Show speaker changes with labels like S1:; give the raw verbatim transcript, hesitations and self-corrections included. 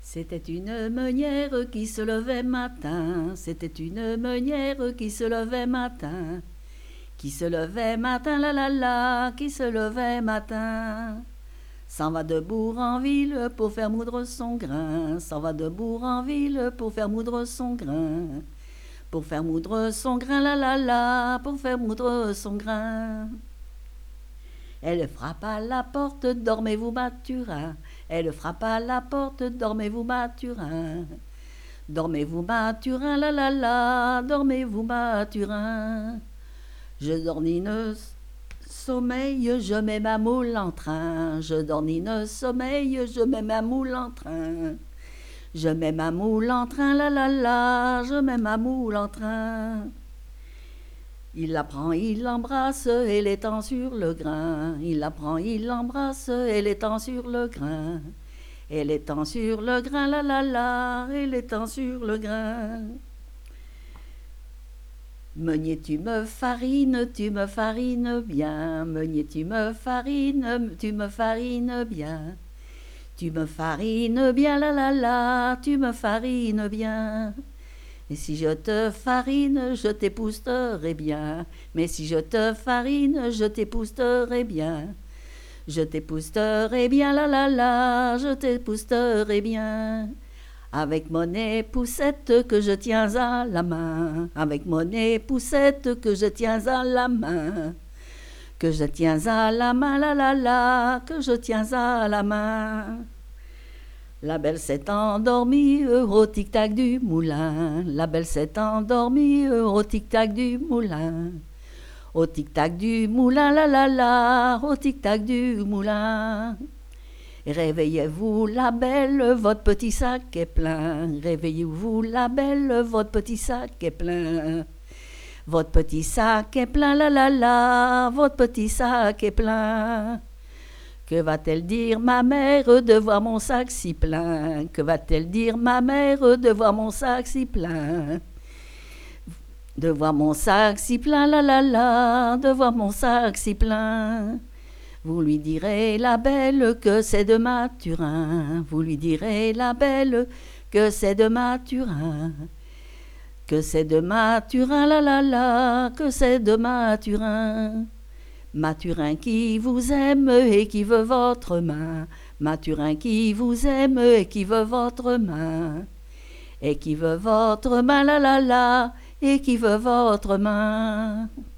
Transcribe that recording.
S1: C'était une meunière qui se levait matin, c'était une meunière qui se levait matin, qui se levait matin, la la la, qui se levait matin. S'en va de bourg en ville pour faire moudre son grain, s'en va de bourg en ville pour faire moudre son grain, pour faire moudre son grain, la la la, pour faire moudre son grain. Elle frappe à la porte, dormez-vous Mathurin. Elle frappe à la porte, dormez-vous Mathurin. Dormez-vous Mathurin, la la la, dormez-vous Mathurin. Je dornine sommeil, je mets ma moule en train. Je dornine sommeil, je mets ma moule en train. Je mets ma moule en train, la la la, je mets ma moule en train. Il la prend, il l'embrasse, elle étend sur le grain. Il la prend, il l'embrasse, elle étend sur le grain. Elle étend sur le grain, la la la, elle étend sur le grain. Meunier, tu me farines, tu me farines bien. Meunier, tu me farines, tu me farines bien. Tu me farines bien, la la la, tu me farines bien. Et si je te farine, je t'épousterai bien. Mais si je te farine, je t'épousterai bien. Je t'épousterai bien, la la la, je t'épousterai bien. Avec mon époussette que je tiens à la main. Avec mon époussette que je tiens à la main. Que je tiens à la main, la la la, que je tiens à la main. La belle s'est endormie au tic-tac du moulin. La belle s'est endormie au tic-tac du moulin. Au tic-tac du moulin, la la la, au tic-tac du moulin. Réveillez-vous la belle, votre petit sac est plein. Réveillez-vous la belle, votre petit sac est plein. Votre petit sac est plein, la la la, votre petit sac est plein. Que va-t-elle dire ma mère de voir mon sac si plein? Que va-t-elle dire ma mère de voir mon sac si plein? De voir mon sac si plein, la la la, de voir mon sac si plein. Vous lui direz la belle que c'est de Mathurin. Vous lui direz la belle que c'est de Mathurin. Que c'est de Mathurin, la la la, que c'est de Mathurin. Mathurin qui vous aime et qui veut votre main. Mathurin qui vous aime et qui veut votre main. Et qui veut votre main, la la la, et qui veut votre main.